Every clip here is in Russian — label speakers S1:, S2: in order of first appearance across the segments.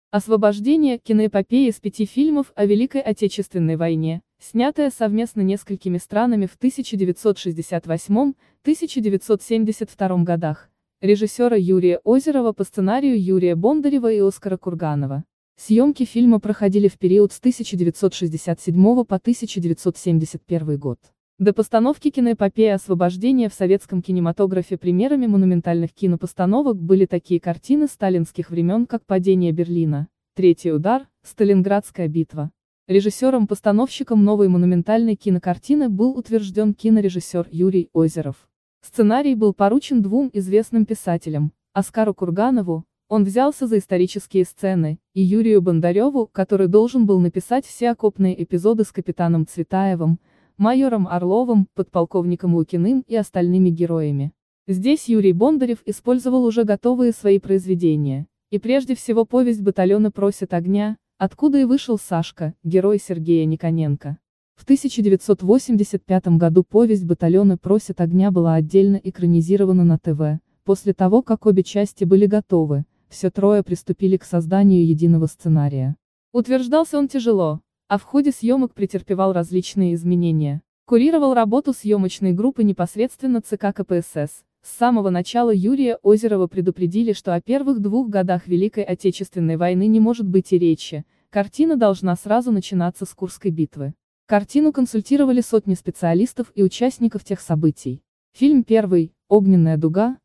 S1: «Освобождение» — киноэпопея из 5 фильмов о Великой Отечественной войне, снятая совместно несколькими странами в 1968-1972 годах, режиссера Юрия Озерова по сценарию Юрия Бондарева и Оскара Курганова. Съемки фильма проходили в период с 1967 по 1971 год. До постановки киноэпопеи «Освобождение» в советском кинематографе примерами монументальных кинопостановок были такие картины сталинских времен, как «Падение Берлина», «Третий удар», «Сталинградская битва». Режиссером-постановщиком новой монументальной кинокартины был утвержден кинорежиссер Юрий Озеров. Сценарий был поручен двум известным писателям, Оскару Курганову, он взялся за исторические сцены, и Юрию Бондареву, который должен был написать все окопные эпизоды с капитаном Цветаевым, майором Орловым, подполковником Лукиным и остальными героями. Здесь Юрий Бондарев использовал уже готовые свои произведения, и прежде всего повесть «Батальоны просят огня», откуда и вышел Сашка, герой Сергея Никоненко. В 1985 году повесть «Батальоны просят огня» была отдельно экранизирована на ТВ. После того, как обе части были готовы, все трое приступили к созданию единого сценария. Утверждался он тяжело, а в ходе съемок претерпевал различные изменения. Курировал работу съемочной группы непосредственно ЦК КПСС. С самого начала Юрия Озерова предупредили, что о первых 2 годах Великой Отечественной войны не может быть и речи, картина должна сразу начинаться с Курской битвы. Картину консультировали сотни специалистов и участников тех событий. Фильм первый, «Огненная дуга»,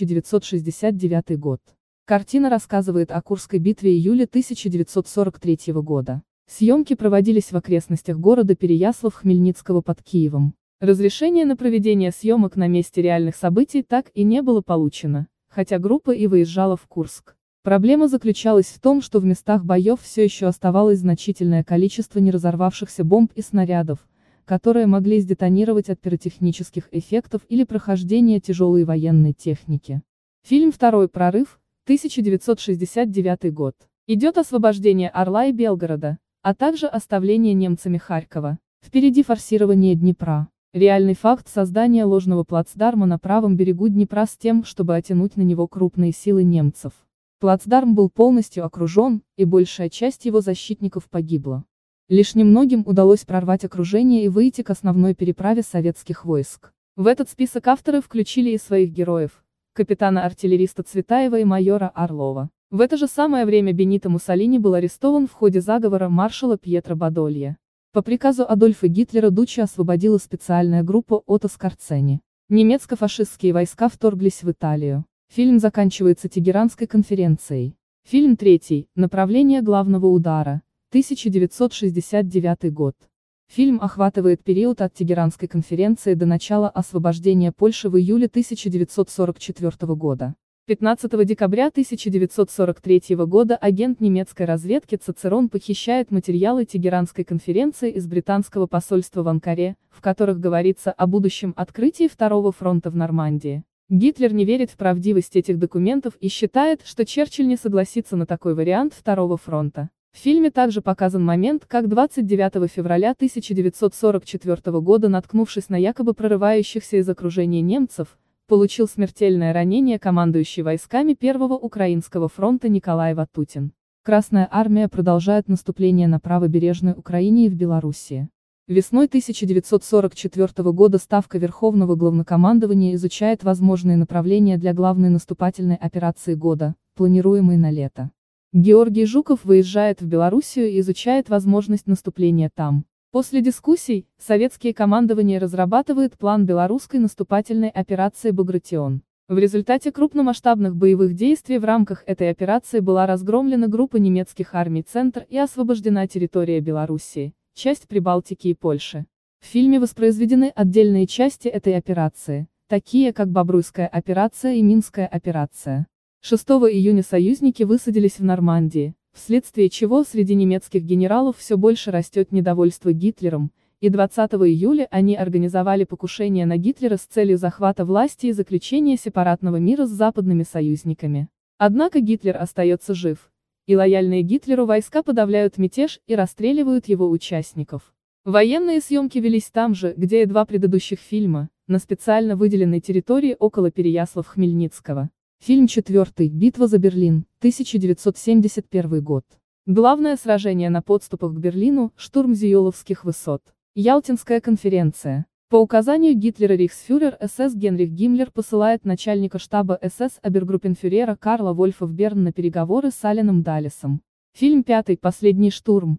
S1: 1969 год. Картина рассказывает о Курской битве июля 1943 года. Съемки проводились в окрестностях города Переяслав-Хмельницкого под Киевом. Разрешение на проведение съемок на месте реальных событий так и не было получено, хотя группа и выезжала в Курск. Проблема заключалась в том, что в местах боев все еще оставалось значительное количество неразорвавшихся бомб и снарядов, которые могли сдетонировать от пиротехнических эффектов или прохождения тяжелой военной техники. Фильм «Второй прорыв», 1969 год. Идет освобождение Орла и Белгорода, а также оставление немцами Харькова. Впереди форсирование Днепра. Реальный факт создания ложного плацдарма на правом берегу Днепра с тем, чтобы оттянуть на него крупные силы немцев. Плацдарм был полностью окружен, и большая часть его защитников погибла. Лишь немногим удалось прорвать окружение и выйти к основной переправе советских войск. В этот список авторы включили и своих героев, капитана-артиллериста Цветаева и майора Орлова. В это же самое время Бенито Муссолини был арестован в ходе заговора маршала Пьетро Бадолья. По приказу Адольфа Гитлера Дуччи освободила специальная группа Отто Скорцени. Немецко-фашистские войска вторглись в Италию. Фильм заканчивается Тегеранской конференцией. Фильм третий, «Направление главного удара», 1969 год. Фильм охватывает период от Тегеранской конференции до начала освобождения Польши в июле 1944 года. 15 декабря 1943 года агент немецкой разведки Цицерон похищает материалы Тегеранской конференции из британского посольства в Анкаре, в которых говорится о будущем открытии Второго фронта в Нормандии. Гитлер не верит в правдивость этих документов и считает, что Черчилль не согласится на такой вариант Второго фронта. В фильме также показан момент, как 29 февраля 1944 года, наткнувшись на якобы прорывающихся из окружения немцев, получил смертельное ранение командующий войсками Первого Украинского фронта Николай Ватутин. Красная армия продолжает наступление на правобережной Украине и в Белоруссии. Весной 1944 года Ставка Верховного Главнокомандования изучает возможные направления для главной наступательной операции года, планируемой на лето. Георгий Жуков выезжает в Белоруссию и изучает возможность наступления там. После дискуссий, советские командования разрабатывают план белорусской наступательной операции «Багратион». В результате крупномасштабных боевых действий в рамках этой операции была разгромлена группа немецких армий «Центр» и освобождена территория Белоруссии, часть Прибалтики и Польши. В фильме воспроизведены отдельные части этой операции, такие как Бобруйская операция и Минская операция. 6 июня союзники высадились в Нормандии, вследствие чего среди немецких генералов все больше растет недовольство Гитлером, и 20 июля они организовали покушение на Гитлера с целью захвата власти и заключения сепаратного мира с западными союзниками. Однако Гитлер остается жив, и лояльные Гитлеру войска подавляют мятеж и расстреливают его участников. Военные съемки велись там же, где и 2 предыдущих фильма, на специально выделенной территории около Переяслав-Хмельницкого. Фильм четвертый. Битва за Берлин, 1971 год. Главное сражение на подступах к Берлину, штурм Зиоловских высот. Ялтинская конференция. По указанию Гитлера рейхсфюрер СС Генрих Гиммлер посылает начальника штаба СС обергруппенфюрера Карла Вольфа в Берн на переговоры с Аленом Даллесом. Фильм пятый. Последний штурм,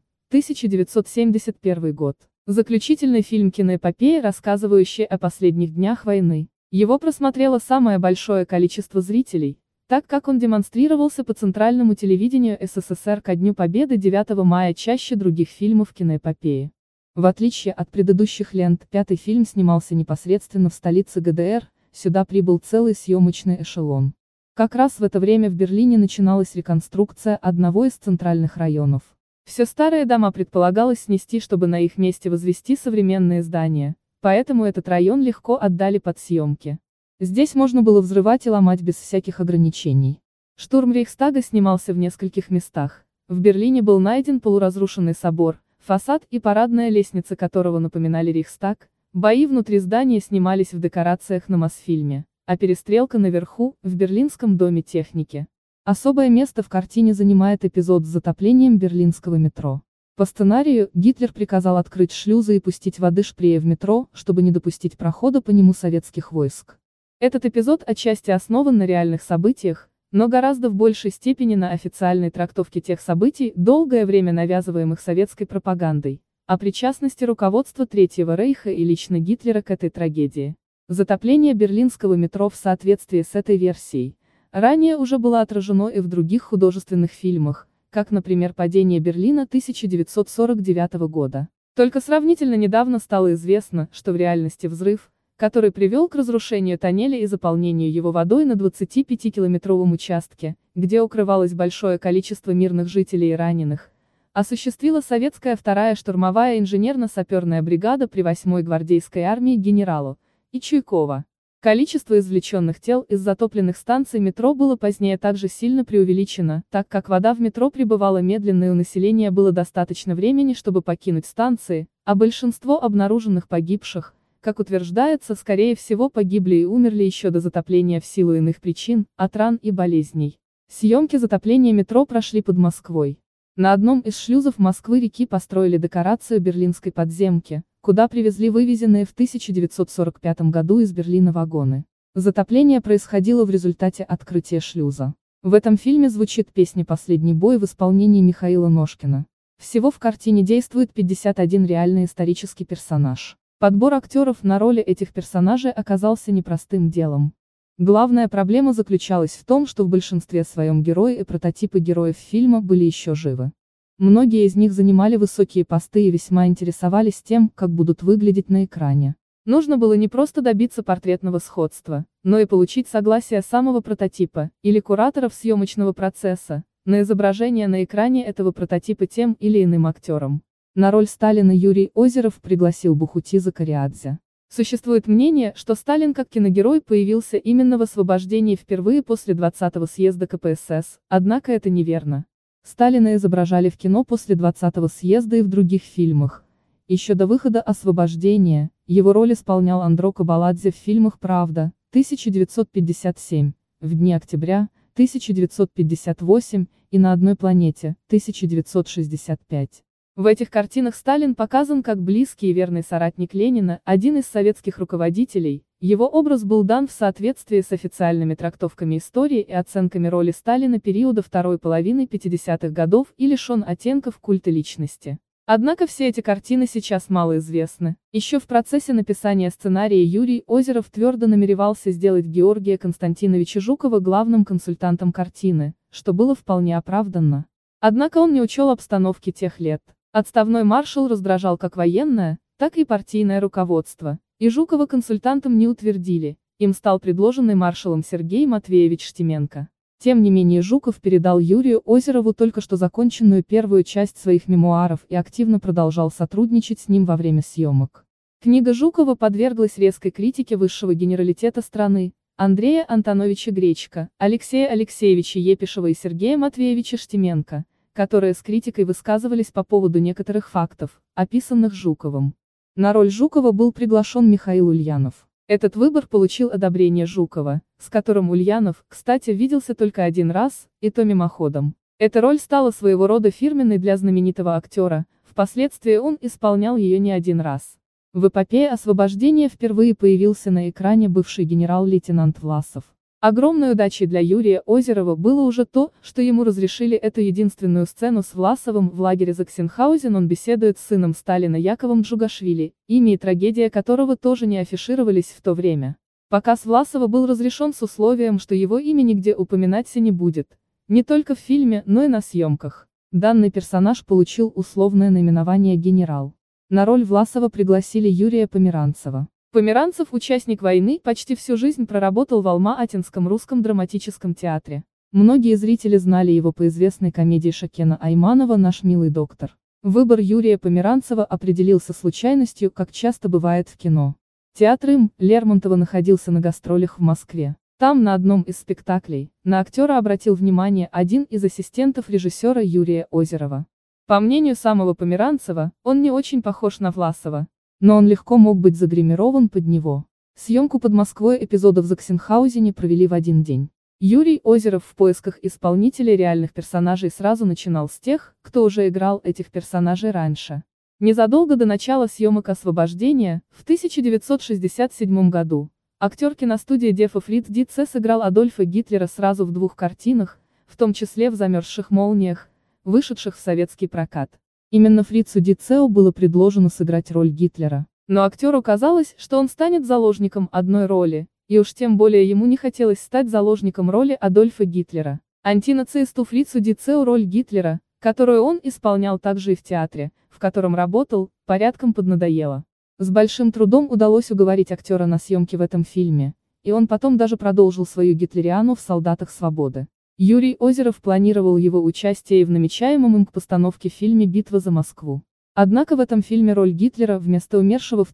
S1: 1971 год. Заключительный фильм киноэпопеи, рассказывающий о последних днях войны. Его просмотрело самое большое количество зрителей, так как он демонстрировался по центральному телевидению СССР ко Дню Победы 9 мая чаще других фильмов киноэпопеи. В отличие от предыдущих лент, пятый фильм снимался непосредственно в столице ГДР, сюда прибыл целый съемочный эшелон. Как раз в это время в Берлине начиналась реконструкция одного из центральных районов. Все старые дома предполагалось снести, чтобы на их месте возвести современные здания, поэтому этот район легко отдали под съемки. Здесь можно было взрывать и ломать без всяких ограничений. Штурм Рейхстага снимался в нескольких местах. В Берлине был найден полуразрушенный собор, фасад и парадная лестница которого напоминали Рейхстаг, бои внутри здания снимались в декорациях на Мосфильме, а перестрелка наверху, в Берлинском доме техники. Особое место в картине занимает эпизод с затоплением берлинского метро. По сценарию, Гитлер приказал открыть шлюзы и пустить воды Шпрее в метро, чтобы не допустить прохода по нему советских войск. Этот эпизод отчасти основан на реальных событиях, но гораздо в большей степени на официальной трактовке тех событий, долгое время навязываемых советской пропагандой, о причастности руководства Третьего Рейха и лично Гитлера к этой трагедии. Затопление берлинского метро в соответствии с этой версией ранее уже было отражено и в других художественных фильмах, как, например, «Падение Берлина» 1949 года. Только сравнительно недавно стало известно, что в реальности взрыв, который привел к разрушению тоннеля и заполнению его водой на 25-километровом участке, где укрывалось большое количество мирных жителей и раненых, осуществила советская вторая штурмовая инженерно-саперная бригада при 8-й гвардейской армии генералу и Чуйкова. Количество извлеченных тел из затопленных станций метро было позднее также сильно преувеличено, так как вода в метро прибывала медленно и у населения было достаточно времени, чтобы покинуть станции, а большинство обнаруженных погибших, как утверждается, скорее всего погибли и умерли еще до затопления в силу иных причин, от ран и болезней. Съемки затопления метро прошли под Москвой. На одном из шлюзов Москвы-реки построили декорацию берлинской подземки, куда привезли вывезенные в 1945 году из Берлина вагоны. Затопление происходило в результате открытия шлюза. В этом фильме звучит песня «Последний бой» в исполнении Михаила Ножкина. Всего в картине действует 51 реальный исторический персонаж. Подбор актеров на роли этих персонажей оказался непростым делом. Главная проблема заключалась в том, что в большинстве своем герои и прототипы героев фильма были еще живы. Многие из них занимали высокие посты и весьма интересовались тем, как будут выглядеть на экране. Нужно было не просто добиться портретного сходства, но и получить согласие самого прототипа, или кураторов съемочного процесса, на изображение на экране этого прототипа тем или иным актером. На роль Сталина Юрий Озеров пригласил Бухутиза Кариадзе. Существует мнение, что Сталин как киногерой появился именно в «Освобождении» впервые после 20-го съезда КПСС, однако это неверно. Сталина изображали в кино после 20-го съезда и в других фильмах. Еще до выхода «Освобождения» его роль исполнял Андро Кабаладзе в фильмах «Правда» 1957, «В дни октября» 1958 и «На одной планете» 1965. В этих картинах Сталин показан как близкий и верный соратник Ленина, один из советских руководителей. Его образ был дан в соответствии с официальными трактовками истории и оценками роли Сталина периода второй половины 50-х годов и лишен оттенков культа личности. Однако все эти картины сейчас малоизвестны. Еще в процессе написания сценария Юрий Озеров твердо намеревался сделать Георгия Константиновича Жукова главным консультантом картины, что было вполне оправданно. Однако он не учел обстановки тех лет. Отставной маршал раздражал как военное, так и партийное руководство, и Жукова консультантом не утвердили, им стал предложенный маршалом Сергей Матвеевич Штименко. Тем не менее Жуков передал Юрию Озерову только что законченную первую часть своих мемуаров и активно продолжал сотрудничать с ним во время съемок. Книга Жукова подверглась резкой критике высшего генералитета страны, Андрея Антоновича Гречко, Алексея Алексеевича Епишева и Сергея Матвеевича Штименко, которые с критикой высказывались по поводу некоторых фактов, описанных Жуковым. На роль Жукова был приглашен Михаил Ульянов. Этот выбор получил одобрение Жукова, с которым Ульянов, кстати, виделся только один раз, и то мимоходом. Эта роль стала своего рода фирменной для знаменитого актера, впоследствии он исполнял ее не один раз. В эпопее освобождения впервые появился на экране бывший генерал-лейтенант Власов. Огромной удачей для Юрия Озерова было уже то, что ему разрешили эту единственную сцену с Власовым в лагере Заксенхаузен. Он беседует с сыном Сталина Яковом Джугашвили, имя и трагедия которого тоже не афишировались в то время. Показ Власова был разрешен с условием, что его имя нигде упоминаться не будет, не только в фильме, но и на съемках. Данный персонаж получил условное наименование «генерал». На роль Власова пригласили Юрия Померанцева. Померанцев, участник войны, почти всю жизнь проработал в Алма-Атинском русском драматическом театре. Многие зрители знали его по известной комедии Шакена Айманова «Наш милый доктор». Выбор Юрия Померанцева определился случайностью, как часто бывает в кино. Театр им. Лермонтова находился на гастролях в Москве. Там, на одном из спектаклей, на актера обратил внимание один из ассистентов режиссера Юрия Озерова. По мнению самого Померанцева, он не очень похож на Власова, но он легко мог быть загримирован под него. Съемку под Москвой эпизода в Заксенхаузене провели в один день. Юрий Озеров в поисках исполнителей реальных персонажей сразу начинал с тех, кто уже играл этих персонажей раньше. Незадолго до начала съемок «Освобождения», в 1967 году, актер киностудии Дефа Фриц Дице сыграл Адольфа Гитлера сразу в 2 картинах, в том числе в «Замерзших молниях», вышедших в советский прокат. Именно Фрицу Дицеу было предложено сыграть роль Гитлера. Но актеру казалось, что он станет заложником одной роли, и уж тем более ему не хотелось стать заложником роли Адольфа Гитлера. Антинацисту Фрицу Дицеу роль Гитлера, которую он исполнял также и в театре, в котором работал, порядком поднадоела. С большим трудом удалось уговорить актера на съемки в этом фильме, и он потом даже продолжил свою гитлериану в «Солдатах свободы». Юрий Озеров планировал его участие и в намечаемом им к постановке фильме «Битва за Москву». Однако в этом фильме роль Гитлера вместо умершего в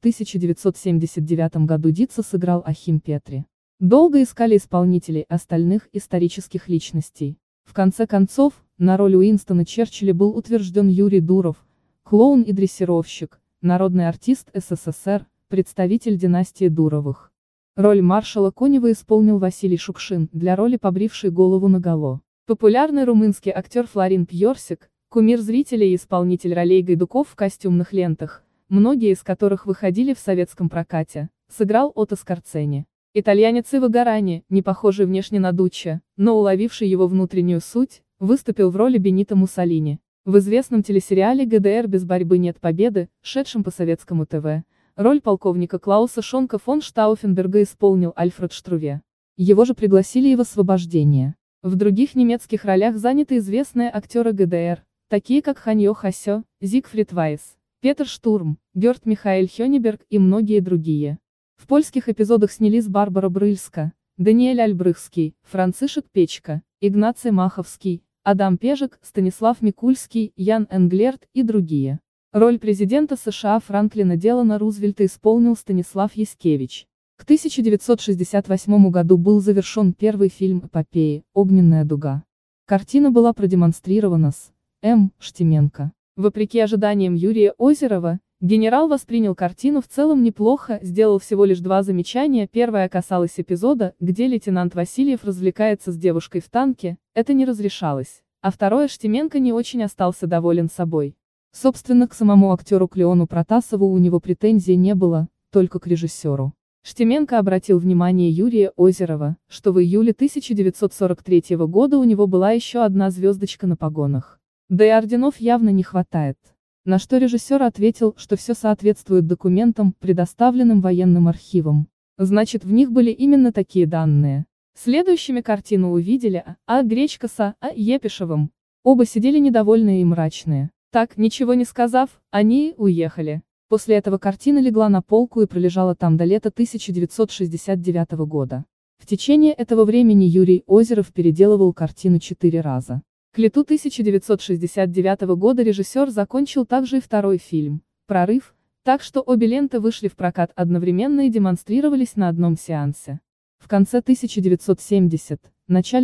S1: 1979 году Дице сыграл Ахим Петри. Долго искали исполнителей остальных исторических личностей. В конце концов, на роль Уинстона Черчилля был утвержден Юрий Дуров, клоун и дрессировщик, народный артист СССР, представитель династии Дуровых. Роль маршала Конева исполнил Василий Шукшин, для роли побривший голову наголо. Популярный румынский актер Флорин Пьорсик, кумир зрителей и исполнитель ролей гайдуков в костюмных лентах, многие из которых выходили в советском прокате, сыграл Отто Скорцени. Итальянец Иво Гарани, не похожий внешне на Дуччо, но уловивший его внутреннюю суть, выступил в роли Бенито Муссолини. В известном телесериале «ГДР без борьбы нет победы», шедшем по советскому ТВ, роль полковника Клауса Шонка фон Штауфенберга исполнил Альфред Штруве. Его же пригласили и в «Освобождение». В других немецких ролях заняты известные актеры ГДР, такие как Ханьо Хасё, Зигфрид Вайс, Петер Штурм, Гёрт Михаэль Хёнеберг и многие другие. В польских эпизодах снялись Барбара Брыльска, Даниэль Альбрыхский, Францишек Печка, Игнаций Маховский, Адам Пежик, Станислав Микульский, Ян Энглерт и другие. Роль президента США Франклина Делано Рузвельта исполнил Станислав Яскевич. К 1968 году был завершен первый фильм эпопеи «Огненная дуга». Картина была продемонстрирована с М. Штеменко. Вопреки ожиданиям Юрия Озерова, генерал воспринял картину в целом неплохо, сделал всего лишь 2 замечания. Первое касалось эпизода, где лейтенант Васильев развлекается с девушкой в танке, это не разрешалось. А второе, Штеменко не очень остался доволен собой. Собственно, к самому актеру Клеону Протасову у него претензий не было, только к режиссеру. Штеменко обратил внимание Юрия Озерова, что в июле 1943 года у него была еще одна звездочка на погонах. Да и орденов явно не хватает. На что режиссер ответил, что все соответствует документам, предоставленным военным архивом. Значит, в них были именно такие данные. Следующими картину увидели А. Гречка с А. Епишевым. Оба сидели недовольные и мрачные. Так, ничего не сказав, они уехали. После этого картина легла на полку и пролежала там до лета 1969 года. В течение этого времени Юрий Озеров переделывал картину 4 раза. К лету 1969 года режиссер закончил также и второй фильм «Прорыв», так что обе ленты вышли в прокат одновременно и демонстрировались на одном сеансе. В конце 1970, начале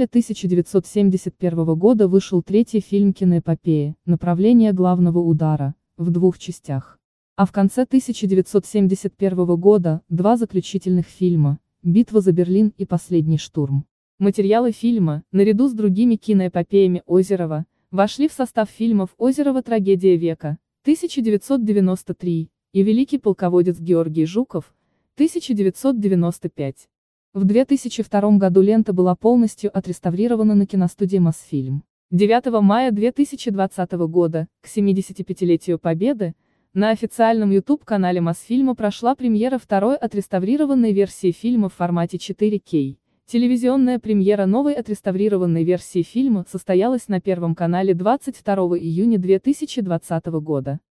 S1: 1971 года вышел третий фильм киноэпопеи «Направление главного удара», в 2 частях. А в конце 1971 года, два заключительных фильма «Битва за Берлин» и «Последний штурм». Материалы фильма, наряду с другими киноэпопеями Озерова, вошли в состав фильмов «Озерова. Трагедия века» 1993 и «Великий полководец Георгий Жуков» 1995. В 2002 году лента была полностью отреставрирована на киностудии «Мосфильм». 9 мая 2020 года, к 75-летию Победы, на официальном YouTube-канале Мосфильма прошла премьера второй отреставрированной версии фильма в формате 4К. Телевизионная премьера новой отреставрированной версии фильма состоялась на Первом канале 22 июня 2020 года.